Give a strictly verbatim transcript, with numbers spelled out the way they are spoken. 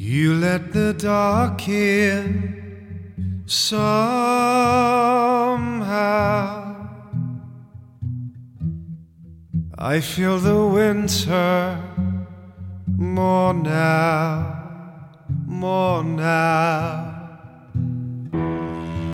You let the dark in somehow. I feel the winter more now, more now.